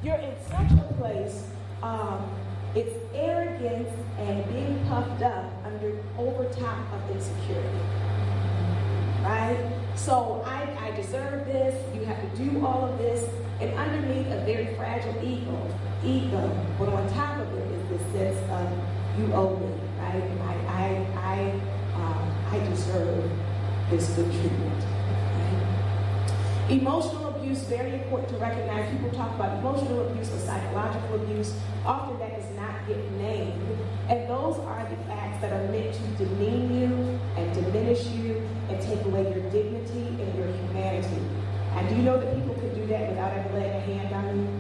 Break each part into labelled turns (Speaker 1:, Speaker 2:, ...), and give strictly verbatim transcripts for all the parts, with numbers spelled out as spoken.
Speaker 1: you're in such a place, um, it's arrogance and being puffed up under over top of insecurity. Right? So I, I deserve this, you have to do all of this, and underneath a very fragile ego, ego, but on top of it is this sense of you owe me, right? And I, I, I, um, I deserve this good treatment. Right? Emotional abuse, very important to recognize. People talk about emotional abuse or psychological abuse. Often that does not get named. And those are the acts that are meant to demean you and diminish you and take away your dignity and your humanity. And do you know that people can do that without ever laying a hand on you?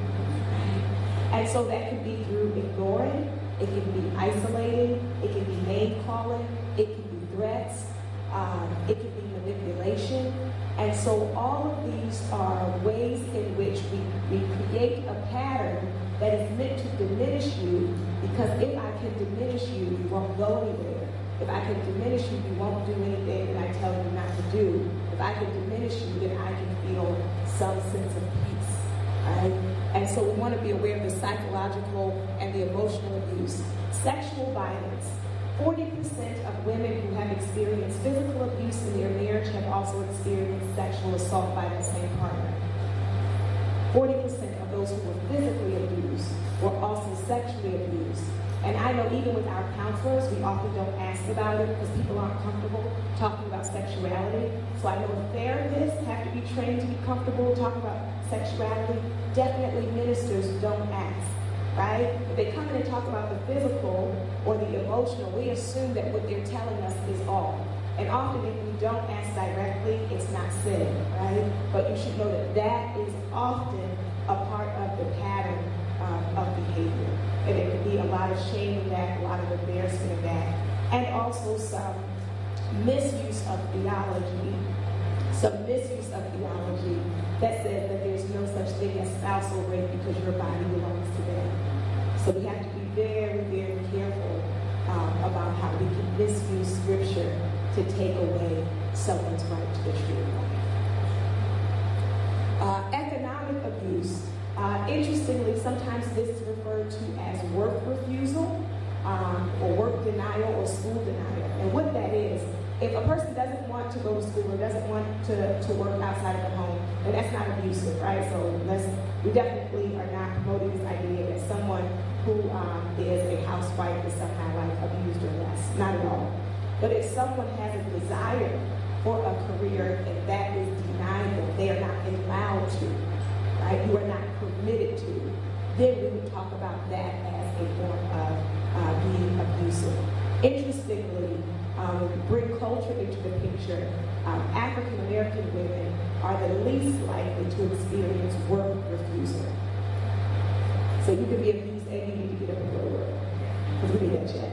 Speaker 1: And so that can be through ignoring, it can be isolating, it can be name calling, it can be threats, um, it can be manipulation. And so all of these are ways in which we, we create a pattern that is meant to diminish you, because if I can diminish you, you won't go anywhere. If I can diminish you, you won't do anything that I tell you not to do. If I can diminish you, then I can feel some sense of peace. Right? And so we want to be aware of the psychological and the emotional abuse. Sexual violence. forty percent of women who have experienced physical abuse in their marriage have also experienced sexual assault by the same partner. forty percent of those who were physically abused were also sexually abused. And I know even with our counselors, we often don't ask about it because people aren't comfortable talking about sexuality. So I know therapists have to be trained to be comfortable talking about sexuality. Definitely ministers don't ask, right? If they come in and talk about the physical or the emotional, we assume that what they're telling us is all. And often if we don't ask directly, it's not said, right? But you should know that that is often a part of the pattern um, of behavior. And there can be a lot of shame in that, a lot of embarrassment in that, and also some misuse of theology, some misuse of theology that says that there's no such thing as spousal rape because your body belongs to them. So we have to be very, very careful um, about how we can misuse scripture to take away someone's right to the true life. Uh, economic abuse. Uh, interestingly, sometimes this is referred to as work refusal, um, or work denial, or school denial. And what that is, if a person doesn't want to go to school or doesn't want to, to work outside of the home, then that's not abusive, right? So let's, we definitely are not promoting this idea that someone who um, is a housewife is somehow like abused or less. Not at all. But if someone has a desire for a career and that is denied them, they are not allowed to, right? You are not permitted to, then we would talk about that as a form of uh, being abusive. Interestingly, um, when we bring culture into the picture, um, African American women are the least likely to experience work refusal. So you could be abused and you need to get up and go to work, because we need that check.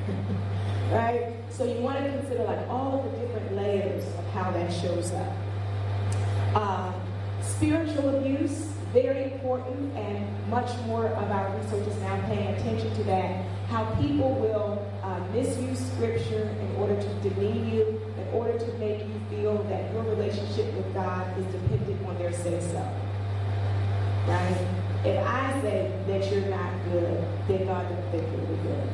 Speaker 1: Right? So you want to consider like all of the different layers of how that shows up. Uh, spiritual abuse, very important, and much more of our research is now paying attention to that. How people will uh, misuse scripture in order to demean you, in order to make you feel that your relationship with God is dependent on their say-so. Right? If I say that you're not good, then God doesn't think you're good.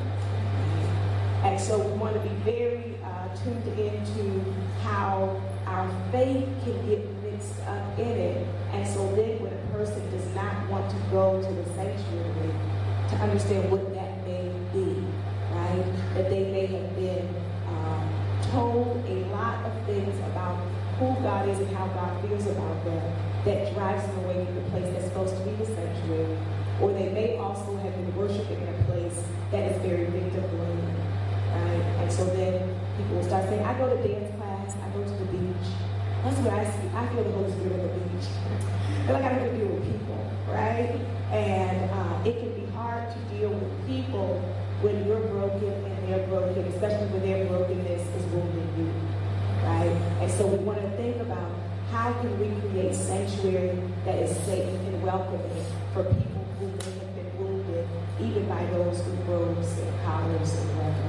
Speaker 1: And so we want to be very uh, tuned into how our faith can get mixed up in it. And so then when a person does not want to go to the sanctuary, to understand what that may be, right? That they may have been um, told a lot of things about who God is and how God feels about them that drives them away from the place that's supposed to be the sanctuary. Or they may also have been worshiping in a place that is very victim-blaming. Right? And so then people will start saying, I go to dance class, I go to the beach. That's what I see. I feel the Holy Spirit on the beach. I feel like I have to deal with people, right? And uh, it can be hard to deal with people when you're broken and they're broken, especially when their brokenness is wounding you, right? And so we want to think about how can we create sanctuary that is safe and welcoming for people who may have been wounded, even by those with robes and collars and weapons.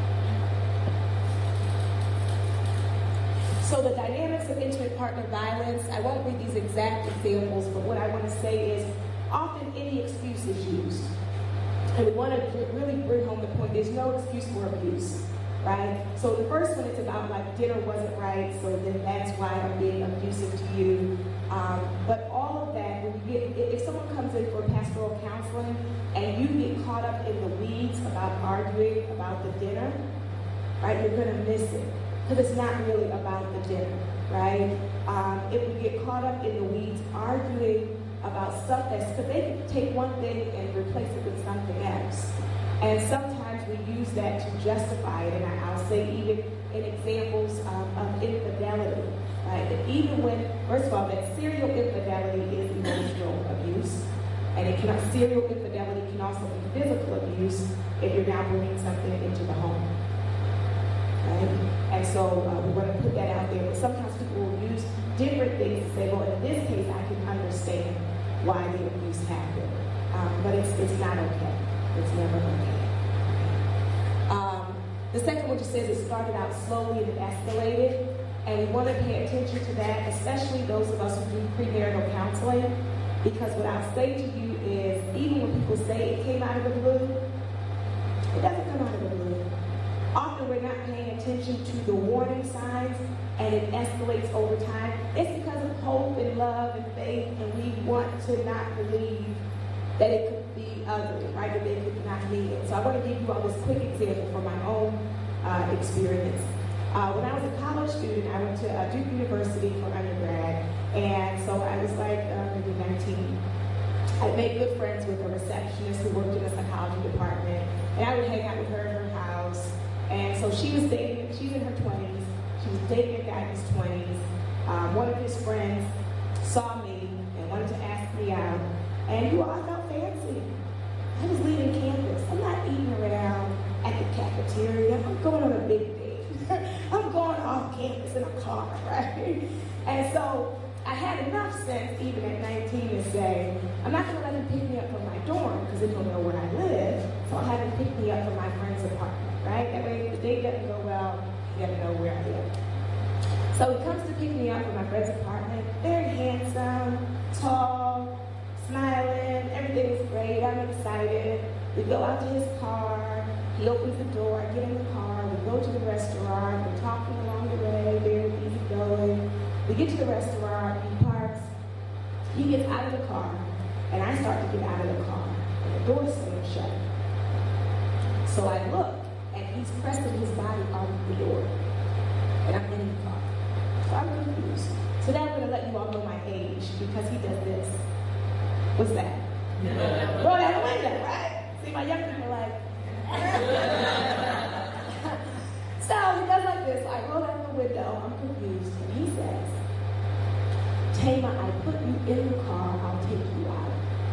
Speaker 1: So the dynamics of intimate partner violence, I won't read these exact examples, but what I want to say is often any excuse is used. And we want to really bring home the point, there's no excuse for abuse, right? So the first one is about like dinner wasn't right, so then that's why I'm being abusive to you. Um, but all of that, when you get, if someone comes in for pastoral counseling and you get caught up in the weeds about arguing about the dinner, right, you're going to miss it because it's not really about the dinner, right? Um, if we get caught up in the weeds arguing about stuff that's, because they can take one thing and replace it with something else. And sometimes we use that to justify it, and I, I'll say even in examples um, of infidelity, right? That even when, first of all, that serial infidelity is emotional abuse, and it can, serial infidelity can also be physical abuse if you're now bringing something into the home, right? And so uh, we want to put that out there, but sometimes people will use different things to say, well, in this case, I can understand why the abuse happened, um, but it's, it's not okay. It's never okay. Um, the second one just says it started out slowly and it escalated, and we want to pay attention to that, especially those of us who do premarital counseling, because what I'll say to you is, even when people say it came out of the blue, it doesn't come out of the blue. Often we're not paying attention to the warning signs, and it escalates over time. It's because of hope and love and faith, and we want to not believe that it could be ugly, right? That they could not mean it. So I want to give you all this quick example from my own uh, experience. Uh, when I was a college student, I went to uh, Duke University for undergrad, and so I was like uh, maybe nineteen. I made good friends with a receptionist who worked in the psychology department, and I would hang out with her in her house. And so she was dating, she's in her twenties, she was dating a guy in his twenties. Um, one of his friends saw me and wanted to ask me out, and you all felt fancy. I was leaving campus. I'm not eating around at the cafeteria. I'm going on a big date. I'm going off campus in a car, right? And so I had enough sense, even at nineteen, to say, I'm not going to let him pick me up from my dorm because they don't know where I live, so I'll have him pick me up from my friend's apartment, right? That way, if the date doesn't go well, you got to know where I live. So he comes to pick me up from my friend's apartment, very handsome, tall, smiling, everything is great, I'm excited. We go out to his car, he opens the door, I get in the car, we go to the restaurant, we're talking along the way, very easy going. We get to the restaurant, he parks, he gets out of the car, and I start to get out of the car, and the door's still shut. So I look, and he's pressing his body on the door, and I'm in the car. So I'm confused. So now I'm going to let you all know my age, because he does this. What's that? Yeah. Roll down the window, right? See, my young people are like, so he does like this. I roll down the window, I'm confused, and he says, Tama, I put you in the car, I'll take you out.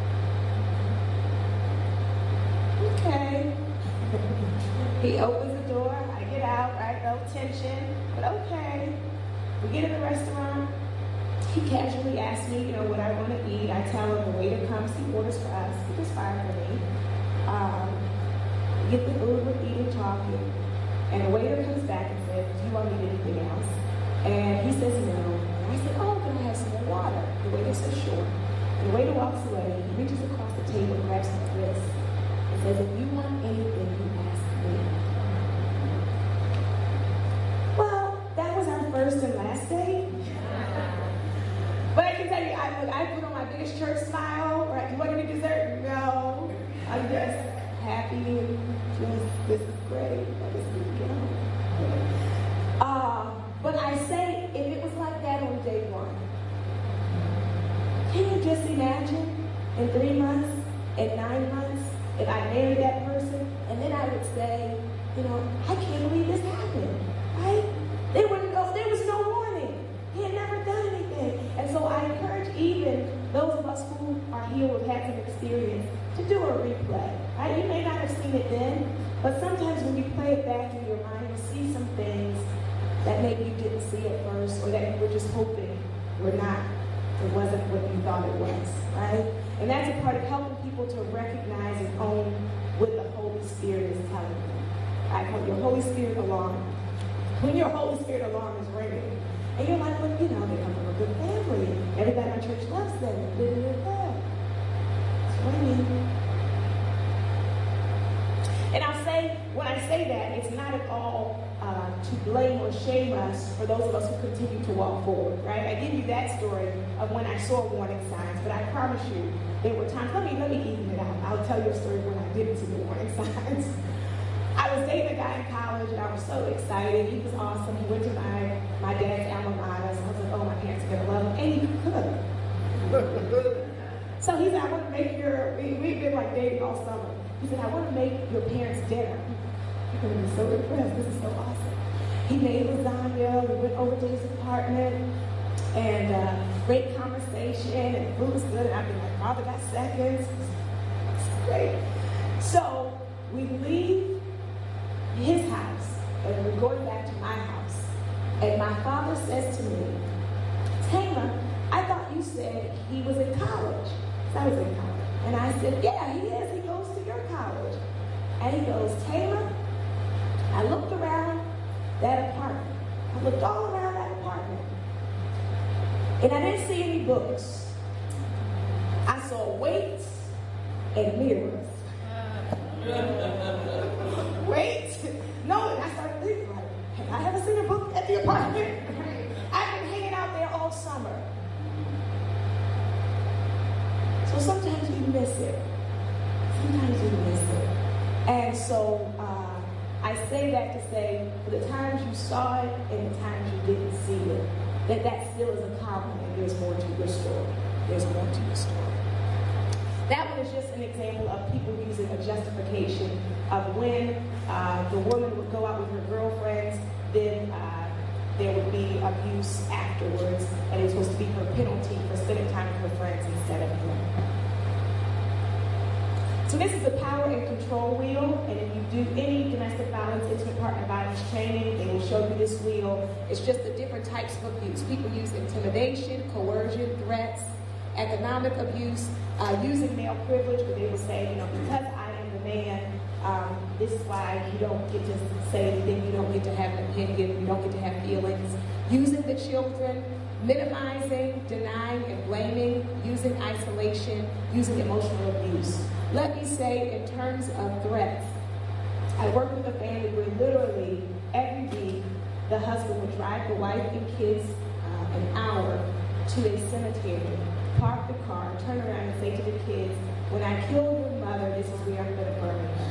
Speaker 1: Okay. He opens the door, I get out, right? No tension, but okay. We get in the restaurant. He casually asks me, you know, what I want to eat. I tell him the waiter comes, he orders for us, which is fine for me. Um, we get the food, we're eating, talking, and the waiter comes back and says, do you want me to eat anything else? And he says no. And I said, oh, can I have some more water? The waiter says, sure. And the waiter walks away, he reaches across the table, grabs his wrist, and says, if you want anything, you ask me. Well, that was our first and last date. But I can tell you, I, look, I put on my biggest church smile, right? You want any dessert? No. I'm just happy and just, this is great. I just, you know. Uh, but I say, if it was like that on day one, can you just imagine in three months, in nine months, if I married that person, and then I would say, you know, I can't believe this happened, right? There, were no, there was no warning. He had never done anything. And so I encourage even those of us who are here who have had some experience to do a replay. Right? You may not have seen it then, but sometimes when you play it back in your mind, you see some things that maybe you didn't see at first, or that you were just hoping were not, it wasn't what you thought it was, right? And that's a part of helping people to recognize and own what the Holy Spirit is telling you. I call your Holy Spirit alarm. When your Holy Spirit alarm is ringing, and you're like, well, you know, they come from a good family. Everybody in my church loves them. Blah, blah, blah. when I say that, it's not at all uh, to blame or shame us for those of us who continue to walk forward, right? I give you that story of when I saw warning signs, but I promise you, there were times, let me, let me even it out. I'll tell you a story when I didn't see the warning signs. I was dating a guy in college, and I was so excited. He was awesome. He went to my, my dad's alma mater, so I was like, oh, my parents are going to love him, and he could. So he said, I want to make your, we, we've been like dating all summer. He said, I want to make your parents dinner. You're going to be so impressed. This is so awesome. He made lasagna. We went over to his apartment, and uh, great conversation, and food was good. And I'd be like, Father got seconds. It's great. So we leave his house, and we're going back to my house. And my father says to me, Taylor, I thought you said he was in college. So I was in college. And I said, yeah, he is. He goes to your college. And he goes, Taylor, I looked around that apartment. I looked all around that apartment. And I didn't see any books. I saw weights and mirrors. Wait. No, and I started thinking, like, I haven't seen a book at the apartment. I've been hanging out there all summer. So sometimes we miss it. Sometimes we miss it. And so uh, I say that to say, for the times you saw it and the times you didn't see it, that that still is a common, and there's more to your story. There's more to your story. That one is just an example of people using a justification of when uh, the woman would go out with her girlfriends, then uh, there would be abuse afterwards, and it was supposed to be her penalty for spending time with her friends instead of him. So this is the power and control wheel, and if you do any domestic violence, intimate partner violence training, they will show you this wheel. It's just the different types of abuse. People use intimidation, coercion, threats, economic abuse, uh, using male privilege, where they will say, you know, because I am the man, um, this is why you don't get to say anything, you don't get to have an opinion, you don't get to have feelings. Using the children, minimizing, denying, and blaming, using isolation, using emotional abuse. Let me say, in terms of threats, I work with a family where literally every week the husband would drive the wife and kids uh, an hour to a cemetery, park the car, turn around and say to the kids, when I kill your mother, this is where I'm going to bury her.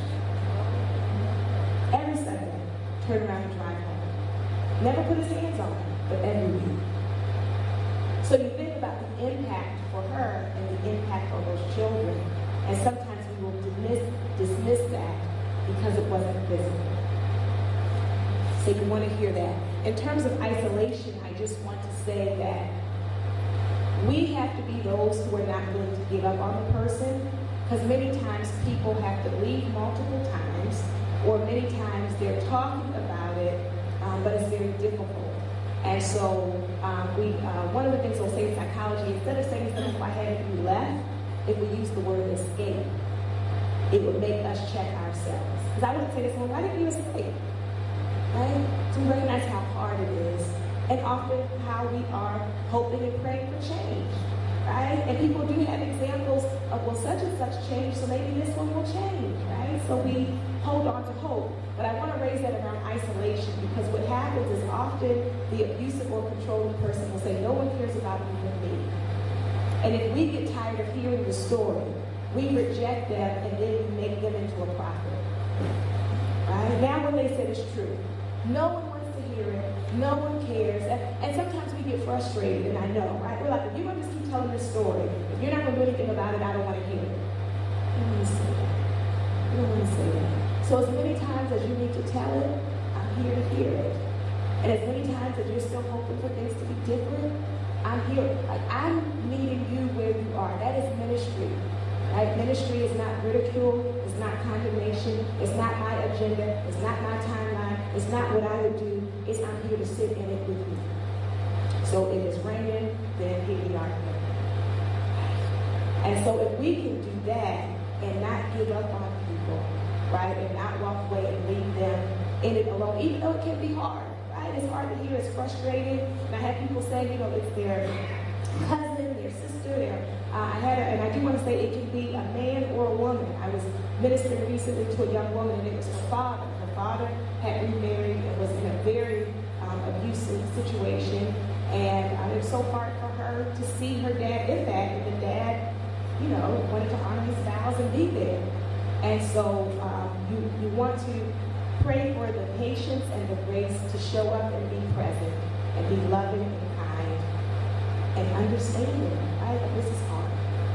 Speaker 1: Every Sunday, turn around and drive home. Never put his hands on her, but every week. So you think about the impact for her and the impact on those children, and sometimes we will dismiss, dismiss that because it wasn't physical. So you want to hear that. In terms of isolation, I just want to say that we have to be those who are not willing to give up on the person, because many times people have to leave multiple times, or many times they're talking about it, um, but it's very difficult. And so um, we, uh, one of the things we'll say in psychology, instead of saying something, if I had you left, if we use the word escape, it would make us check ourselves. Because I wouldn't say this one, why didn't you escape? Right? To recognize how hard it is, and often how we are hoping and praying for change, right? And people do have examples of, well, such and such changed, so maybe this one will change, right? So we hold on to hope. But I want to raise that around isolation, because what happens is often the abusive or controlling person will say, no one cares about me but me. And if we get tired of hearing the story, we reject them and then we make them into a prophet. Right? Now when they say it's true, no one wants to hear it, no one cares, and, and sometimes we get frustrated, and I know, right? We're like, if you're going to just keep telling this story, if you're not going to do anything about it, I don't want to hear it. You don't want to say that. You don't want to say that. So as many times as you need to tell it, I'm here to hear it. And as many times as you're still hoping for things to be different, I'm here. Like, I'm meeting you where you are. That is ministry. Right? Ministry is not ridicule, it's not condemnation, it's not my agenda, it's not my timeline, it's not what I would do, it's I'm here to sit in it with you. So it is raining, then here we are. And so if we can do that and not give up on people, right, and not walk away and leave them in it alone, even though it can be hard, right? It's hard to hear, it's frustrating. And I have people say, you know, it's their cousin, their sister, their Uh, I had, a, and I do want to say it can be a man or a a woman. I was ministering recently to a young woman, and it was her father. Her father had remarried and was in a very um, abusive situation, and uh, it was so hard for her to see her dad in that, and the dad, you know, wanted to honor his vows and be there. And so um, you, you want to pray for the patience and the grace to show up and be present and be loving and kind and understanding, right? This is hard.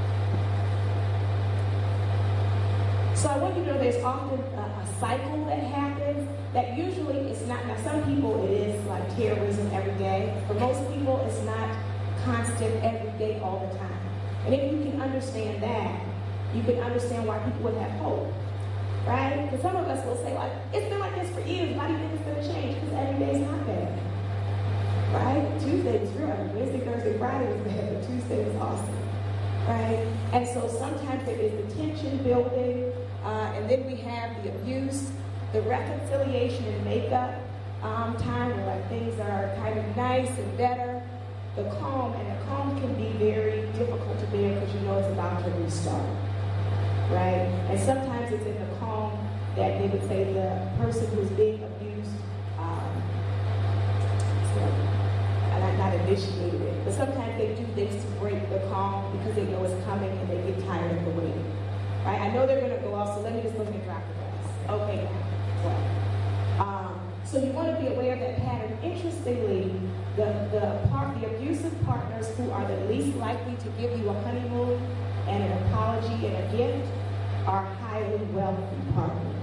Speaker 1: So I want you to know there's often a, a cycle that happens that usually it's not, now some people it is like terrorism every day. For most people it's not constant every day all the time. And if you can understand that, you can understand why people would have hope, right? Because some of us will say, like, it's been like this for years. Why do you think it's going to change? Because every day is not bad, right? Tuesday was real. Wednesday, Thursday, Friday was bad, but Tuesday was awesome, right? And so sometimes there is the tension building, uh, and then we have the abuse, the reconciliation and makeup um, time where like things are kind of nice and better. The calm, and the calm can be very difficult to bear because you know it's about to restart, right? And sometimes it's in the calm that they would say the person who's being abused, um, so, not, not initiated it, but sometimes they do things to break the calm because they know it's coming and they get tired of the waiting, right? I know they're going to go off, so let me just go ahead and drop the glass. Okay, now, well. Um, so you want to be aware of that pattern. Interestingly, the, the, part, the abusive partners who are the least likely to give you a honeymoon and an apology and a gift are highly wealthy partners.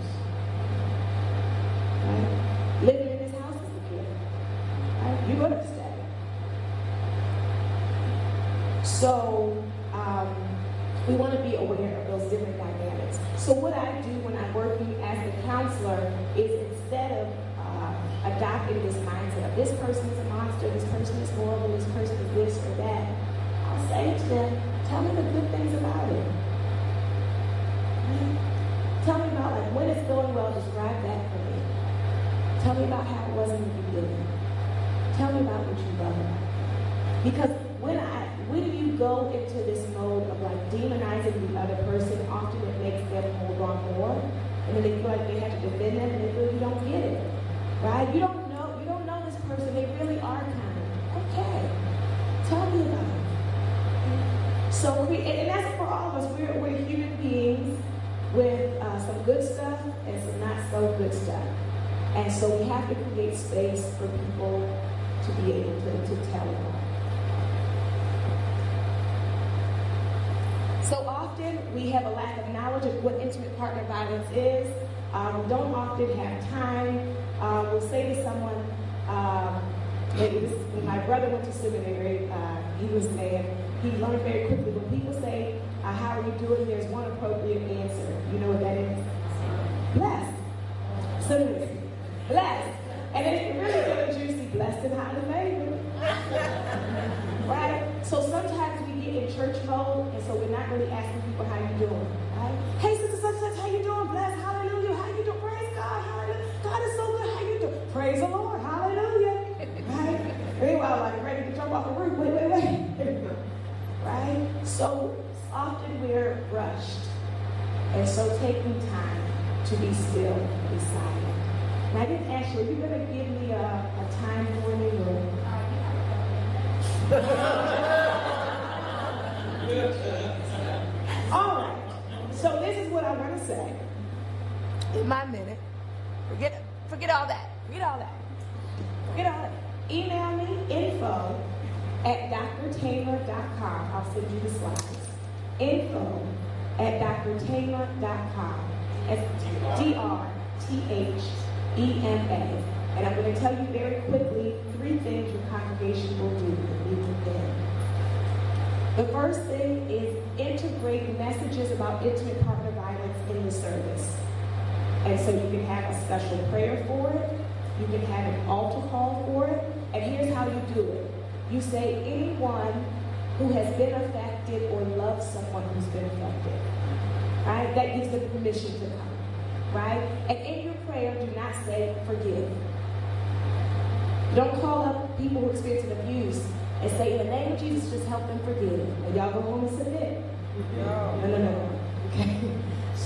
Speaker 1: Right? Living in this house is a gift. Right? You're going to stay. So um, we want to be aware of those different dynamics. So what I do when I'm working as a counselor is instead of uh, adopting this mindset of this person is a monster, this person is horrible, this person is this or that, I'll say to them, tell me the good things about it. Right? Tell me about, like, when it's going well, describe that for me. Tell me about how it was in the beginning. Tell me about what you love about it. Because when I, when you go into this mode of like demonizing the other person, often it makes them hold on more, and then they feel like they have to defend them, and they feel you don't get it, right? You don't know, you don't know this person. They really are kind. Okay, tell me about it. So we, and that's for all of us. We're, we're human beings with uh, some good stuff and some not so good stuff, and so we have to create space for people to be able to, to tell about. So often we have a lack of knowledge of what intimate partner violence is. Um, we don't often have time. Uh, we'll say to someone, um, maybe this is when my brother went to seminary, uh, he was saying, he learned very quickly. When people say, uh, how are you doing? There's one appropriate answer. You know what that is? Blessed. So, blessed. And then it's really good and juicy, blessed and highly favored. Right? So sometimes we get in church mode, and so we're not really asking people how you doing, right? Hey, sister, such, such, how you doing? Blessed, hallelujah, how you doing? Praise God, hallelujah. God is so good, how you doing? Praise the Lord, hallelujah. Right? Meanwhile, like ready to jump off the roof, wait, wait, wait. Right? So often we're rushed, and so taking time to be still, be silent. And I didn't ask you, are you going to give me a, a time warning or... All right. So this is what I want to say. In my minute, forget forget all that. Forget all that. Forget all that. Email me info at d r taylor dot com. I'll send you the slides. Info at d r taylor dot com. It's D R T H E M A. And I'm going to tell you very quickly three things your congregation will do to be prepared. The first thing is integrate messages about intimate partner violence in the service. And so you can have a special prayer for it. You can have an altar call for it. And here's how you do it. You say anyone who has been affected or loves someone who's been affected. Right? That gives them permission to come. Right? And in your prayer, do not say forgive. Don't call up people who experience abuse and say, in the name of Jesus, just help them forgive. And y'all go home and submit. No, no, no, no. Okay?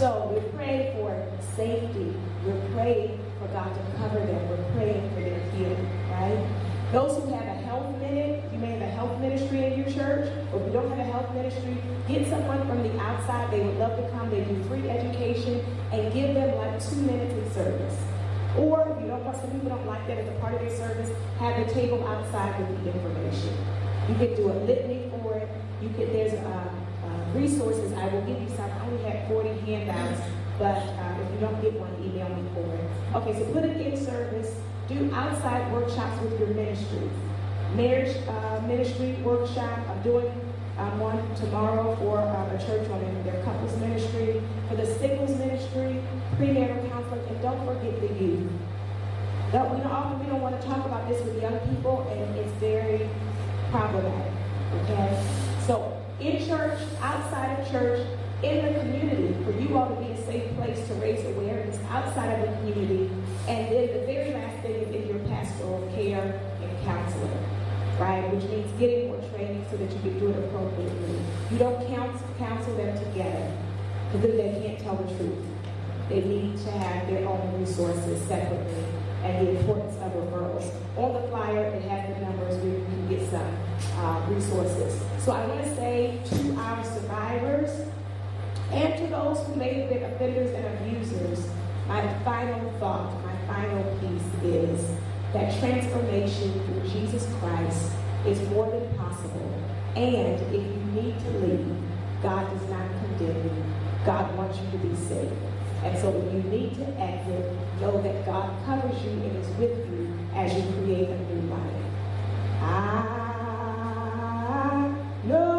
Speaker 1: So we're praying for safety. We're praying for God to cover them. We're praying for their healing, right? Those who have a health minute, you may have a health ministry in your church, or if you don't have a health ministry, get someone from the outside. They would love to come. They do free education, and give them like two minutes in service. Or if you don't want, some people don't like that as a part of their service, have the table outside with the information. You can do a litany for it. You can, there's uh, uh, resources. I will give you some. I only have forty handouts, but uh, if you don't get one, email me for it. Okay, so put it in service. Do outside workshops with your ministries. Marriage uh, ministry workshop. I'm doing um, one tomorrow for uh, a church on their couples ministry. For the singles ministry, premarital counseling, and don't forget the youth. Don't, we don't often we don't want to talk about this with young people, and it's very problematic. Okay, so in church, outside of church, in the community, for you all to be a safe place to raise awareness outside of the community. And then the very last thing is in your pastoral care and counseling, right? Which means getting more training so that you can do it appropriately. You don't counsel, counsel them together, because then they can't tell the truth. They need to have their own resources separately, and the importance of referrals. On the flyer, it has the numbers where you can get some uh, resources. So I want to say to our survivors, and to those who may have been offenders and abusers, my final thought, my final piece is that transformation through Jesus Christ is more than possible. And if you need to leave, God does not condemn you. God wants you to be safe. And so if you need to exit, know that God covers you and is with you as you create a new life. I know